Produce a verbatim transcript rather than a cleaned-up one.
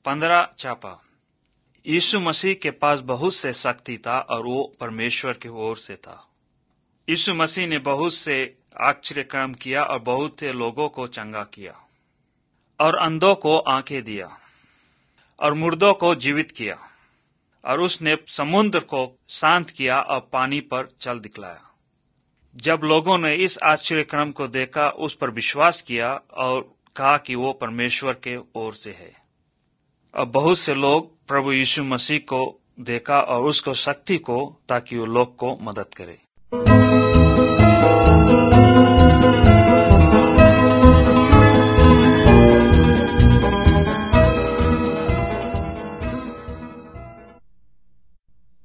पंद्रह चापा। यीशु मसीह के पास बहुत से शक्ति था और वो परमेश्वर की ओर से था। यीशु मसीह ने बहुत से आश्चर्य काम किया और बहुत से लोगों को चंगा किया और अंधों को आंखें दिया और मुर्दों को जीवित किया, और उसने समुद्र को शांत किया और पानी पर चल दिखलाया। जब लोगों ने इस आश्चर्य क्रम को देखा, उस पर विश्वास किया और कहा कि वो परमेश्वर के ओर से है। और बहुत से लोग प्रभु यीशु मसीह को देखा और उसको शक्ति को, ताकि वो लोग को मदद करे।